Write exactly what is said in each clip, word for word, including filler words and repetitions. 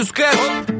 уматный сказ.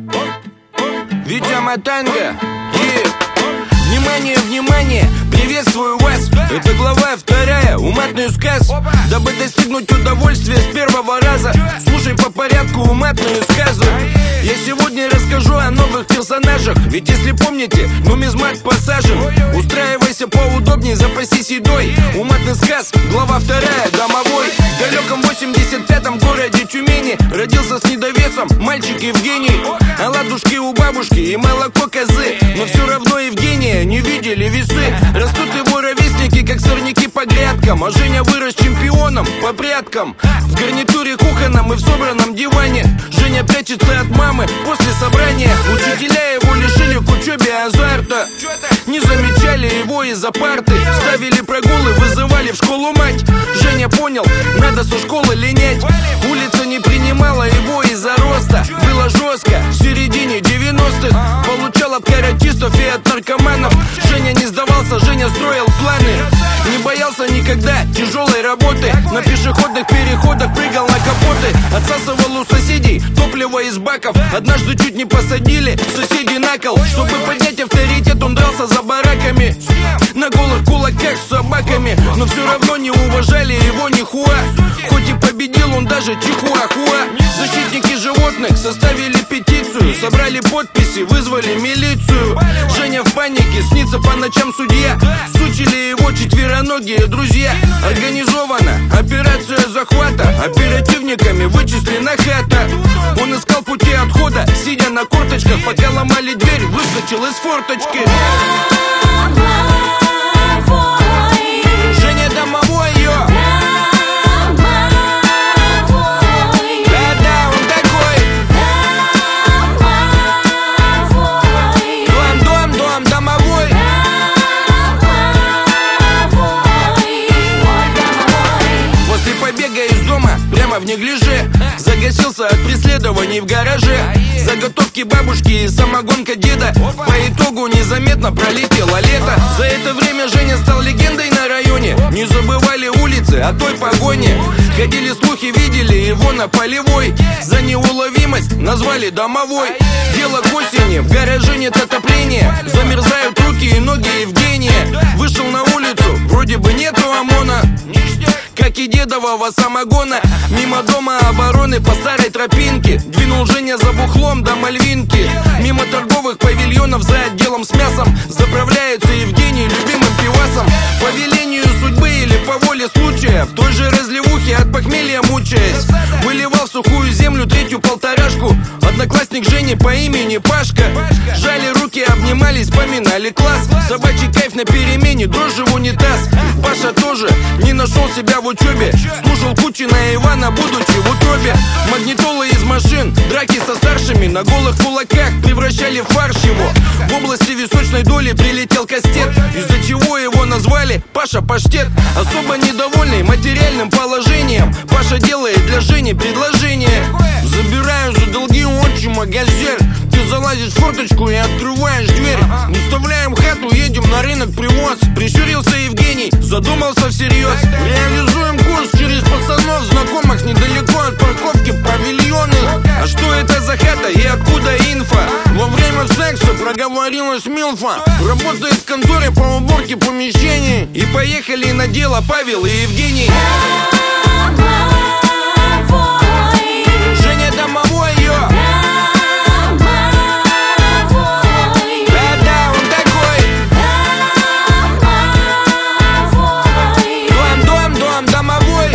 Витя Матанга, yeah. Внимание, внимание, приветствую вас. Это глава вторая, уматный сказ. Дабы достигнуть удовольствия с первого раза, слушай по порядку уматные сказы. Я сегодня расскажу о новых персонажах. Ведь если помните, нумизмат посажен. Устраивайся поудобней, запасись едой. Уматный сказ, глава вторая, домовой. В далеком восемьдесят пятом городе Тюмени родился с недовесом мальчик Евгений. Оладушки у бабушки и молоко козы, но все равно Евгения не видели весы. Растут его ровесники, как сорняки по грядкам. А Женя вырос чемпионом по пряткам. В гарнитуре кухонном и в собранном диване Женя прячется от мамы после собрания. Учителя его лишили к учебе азарта. Не замечали его из-за парты. Ставили прогулы, вызывали в школу мать. Женя понял, надо со школы линять. Улица не принимала его из-за роста. Было жестко в середине девяностых. Получал от каратистов и от наркоманов. Женя не сдавался, Женя строил планы. Не боялся никогда тяжелой работы. На пешеходных переходах прыгал на капоты. Отсасывал у соседей топливо из баков. Однажды чуть не посадили соседей на кол. Чтобы поднять авторитет, он дрался за бараками. На голых кулаках с собаками. Но все равно не уважали его ни хуа. Хоть и победил он даже чихуахуа. Защитники животных составили петицию. Собрали подписи, вызвали милицию. Женя в панике, снится по ночам судья. Сучили его четвероногие друзья. Организована операция захвата. Оперативниками вычислена хата. Он искал пути отхода, сидя на корточках. Пока ломали дверь, выскочил из форточки. Женя домовой, йо. Да-да, он такой. Дом, дом, дом, домовой. После побега из дома, прямо в неглиже, загасился от преследований в гараже. Заготовки бабушки и самогонка деда. По итогу незаметно пролетело лето. За это время Женя стал легендой на районе. Не забывали улицы о той погоне. Ходили слухи, видели его на полевой. За неуловимость назвали домовой. Дело к осени, в гараже нет отопления. Замерзают руки и ноги Евгения. Вышел на улицу, вроде бы нету ОМОНа, как и дедового самогона. Мимо дома обороны по старой тропинке двинул Женя за бухлом до Мальвинки. Мимо торговых павильонов за отделом с мясом заправляется Евгений любимым пивасом. По велению судьбы или по воле случая, в той же разливухе от похмелья мучаясь, выливал в сухую землю третью полторашку одноклассник Жени по имени Пашка. Жали руки, обнимались, поминали класс. Собачий кайф на перемене, дрожжи в унитаз. Паша тоже не нашел себя в учебе. Слушал Кучина и Ивана, будучи в утробе. Магнитолы из машин, драки со старшими на голых кулаках превращали в фарш его. В области височной доли прилетел кастет, из-за чего его назвали Паша Паштет. Особо недовольный материальным положением, Паша делает для Жени предложение. Забираю за долги отчима газель. Ты залазишь в форточку и открываешь дверь. Выставляем хату, едем на рынок привоз. Прищурился Евгений, задумался всерьез. Реализуем курс через пацанов, знакомых недалеко от парковки павильоны. А что это за хата и откуда инфа? Во время секса проговорилась Милфа. Работает в конторе по уборке помещений. И поехали на дело Павел и Евгений. Женя домовой, йо. Да-да, он такой. Дом, дом, дом, домовой.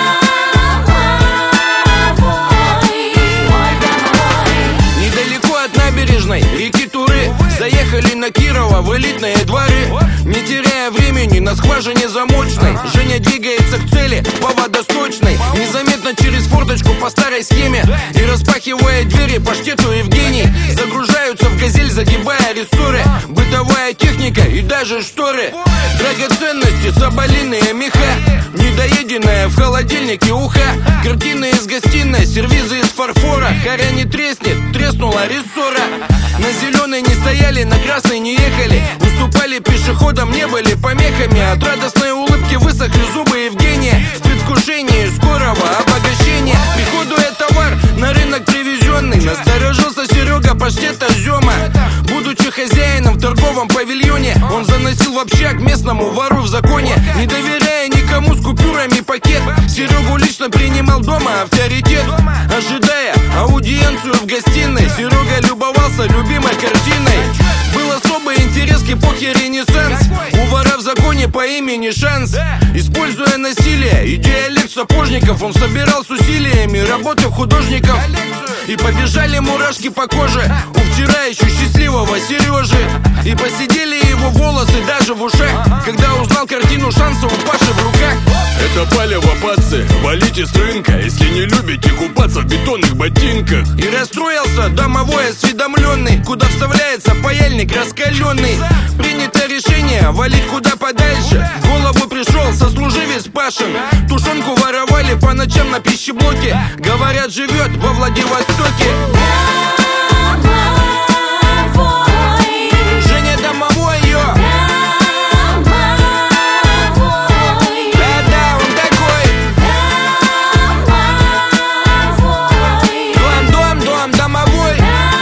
Недалеко от набережной реки Туры заехали на Кирова в элитные дворы. Не теряя времени на скважине замочной, Женя двигается к цели по водосточной. Незаметно через форточку по старой схеме и распахивая двери Паштету Евгений. Загружаются в газель, загибая рессоры. Бытовая техника и даже шторы. Драгоценности, соболиные меха. Недоеденная в холодильнике уха. Картины из гостиной, сервизы из фарфора. Харя не треснет, треснула рессора. На зеленой не стояли, на красной не ехали. Уступали пешеходам, не были помехами. От радостной улыбки высохли зубы Евгения. В предвкушении скорого обогащения. Приходует товар на рынок привезенный. Настороже паштета Зёма. Будучи хозяином в торговом павильоне, он заносил в общак местному вору в законе. Не доверяя никому, с купюрами пакет, Серегу лично принимал дома авторитет. Ожидая аудиенцию в гостиной, Серега любовался любимой картиной. Был особый интерес к эпохе Ренессанс у вора в законе по имени Шанс. Используя насилие и диалект сапожников, он собирал с усилиями работы художников. И побежали мурашки по коже у вчера еще счастливого Сережи. И посидели его волосы даже в ушах, когда узнал картину Шанса у Паши в руках. Это палево, пацы, валите с рынка, если не любите купаться в бетонных ботинках. И расстроился домовой осведомленный, куда вставляется паяльник раскаленный. Принято решение валить куда подальше. В голову пришел сослуживец Пашин. Тушенку воровали по ночам на пищеблоке. Говорят, живет во Владивостоке. Женя домовой, йо. Да-да, он такой. Дом, дом, дом, домовой.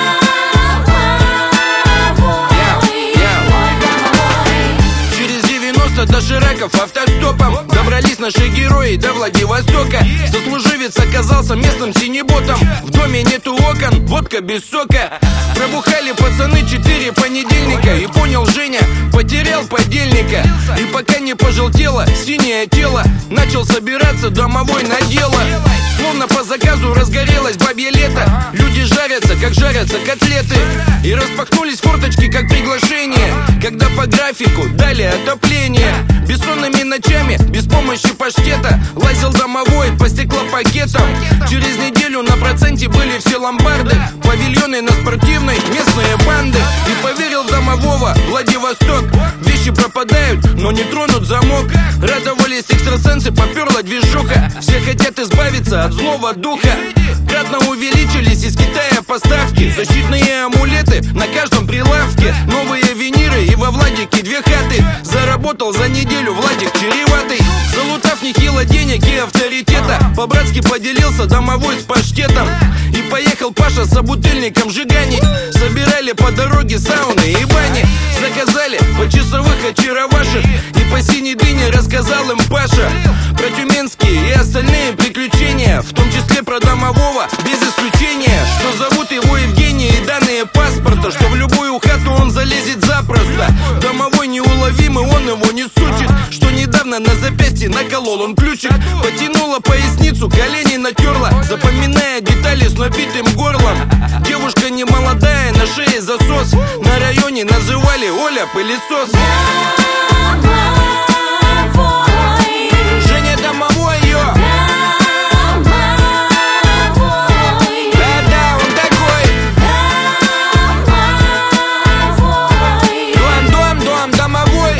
Через девяносто дошираков автостопом добрались наши герои до Владивостока. Сослуживец оказался местным синеботом. В доме нету окон, водка без сока. Пробухали пацаны четыре понедельника. И понял Женя, потерял подельника. И пока не пожелтело синее тело, начал собираться домовой на дело. Словно по заказу разгорелось бабье лето. Люди жарятся, как жарятся котлеты. И распахнулись форточки, как приглашение, когда по графику дали отопление. Бессонными ночами, без помощи паштета, лазил домовой по стеклопакетам. Через неделю на проценте были все ломбарды, павильоны на спортивной, местные банды. И поверил в домового Владивосток. Вещи пропадают, но не тронут замок. Радовались экстрасенсы, поперла движуха. Все хотят избавиться от злого духа. Кратно увеличились из Китая поставки. Защитные амулеты на каждом прилавке. Новые виниры и во Владике две хаты. Заработал за неделю Владик чреватый. Залутав нехило денег и авторитета, по-братски поделился домовой с паштетом. И поехал Паша с собутыльником жиганить. Собирали по дороге сауны и бани. Заказали по часовых очаровашек. И по синей дыне рассказал им Паша про тюменские и остальные приключения, в том числе про домового, без исключения. Что зовут его Евгений и данные паспорта, что в любую хату он залезет запросто. Домовой неуловимый, он его не сучит, что недавно на запястье наколол он ключик. Потянула поясницу, колени натерла, запоминая детали с набитым горлом. Девушка не молодая, на шее засос. На районе называли Оля пылесос. Женя домовой, йо. Да-да, он такой. Дом, дом, дом, домовой.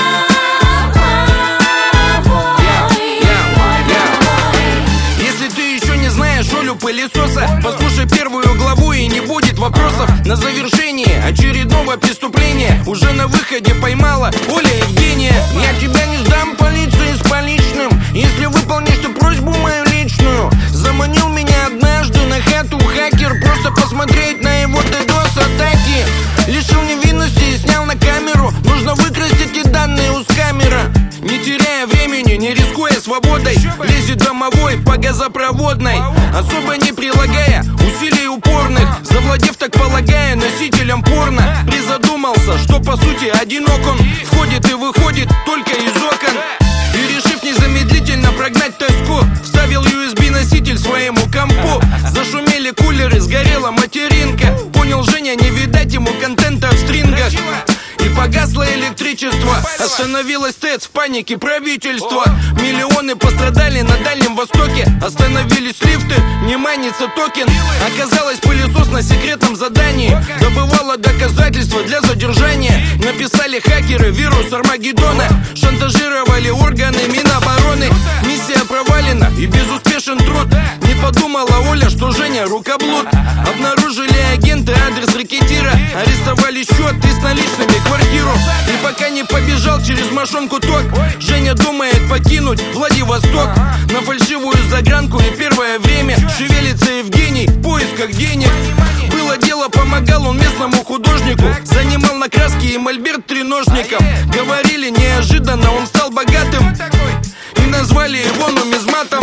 Если ты еще не знаешь Олю пылесоса, послушай первую главу и не будет вопросов. На завершении очередного преступления уже на выходе поймала Оля Евгения. Я тебя не сдам полиции с поличным, если выполнишь ты просьбу мою личную. Заманил меня однажды на хату хакер, просто посмотреть на его ддос-атаки. Лишил невинности и снял на камеру. Нужно выкрасть эти данные у скамера. Не теряя времени, не рискуя свободой, лезет домовой по газопроводной, особо не прилагая усилий упорных, завладев, так полагая, носителем порно. Призадумался, что по сути одинок он, входит и выходит только из окон. И решив незамедлительно прогнать тоску, вставил ю эс би-носитель своему компу. Зашумели кулеры, сгорела материнка. Понял Женя, не видать ему контента в стрингах. И погасло электричество, остановилось ТЭЦ, в панике правительство. Миллионы пострадали на Дальнем Востоке. Остановились лифты, не майнится токен. Оказалось, пылесос на секретном задании добывало доказательства для задержания. Написали хакеры вирус Армагеддона, шантажировали органы Минобороны. Миссия провалена и безуспешен труд. Не подумала Оля, что Женя рукоблуд. Обнаружили агенты адрес рэкетира, арестовали счет и с наличными квартиру. И пока не побежал через мошонку ток, Женя думает покинуть Владивосток. на фальшивую загранку. И первое время шевелится Евгений в поисках денег. Было дело, помогал он местному художнику, занимал на краски и мольберт треножником. Говорили, неожиданно он стал богатым, и назвали его нумизматом.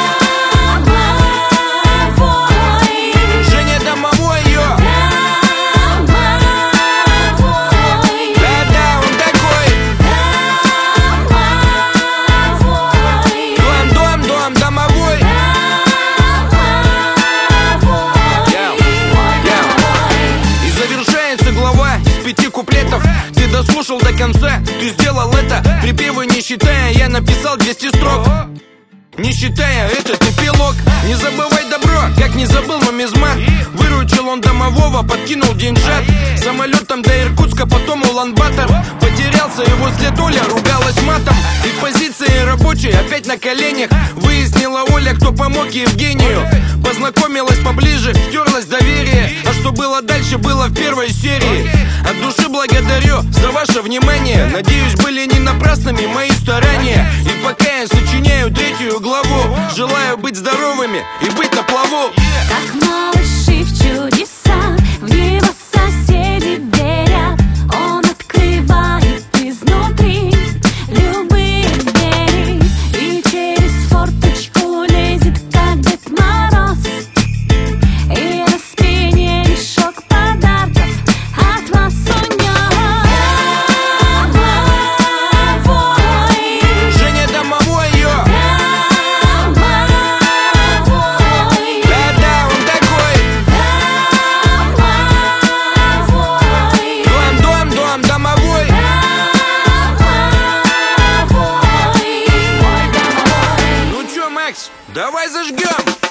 Женя домовой, йо. Да-да, он такой. Дом, дом, дом домовой. И завершается глава из пяти куплетов. Ты дослушал до конца, ты сделал это. Припевы не считая, я написал двести строк, не считая этот эпилог. Не забывай добро, как не забыл нумизмат. Выручил он домового, подкинул деньжат. Самолетом до Иркутска, потом Улан-Батор. Потерялся его след, Оля ругалась матом. И позиции рабочей опять на коленях. Выяснила Оля, кто помог Евгению. Познакомилась поближе, втерлась доверие. А что было дальше, было в первой серии. От души благодарю за ваше внимание. Надеюсь, были не напрасными мои старания. И пока я сочиняю третью главу, желаю быть здоровыми и быть на плаву. Как малыши в чудеса, в него соседи верят. Он открывает изнутри любые двери и через форточку лезет, как Дед Мороз. И на спине мешок подарков от вас у него. Женя домовой, йо. Давай зажгем!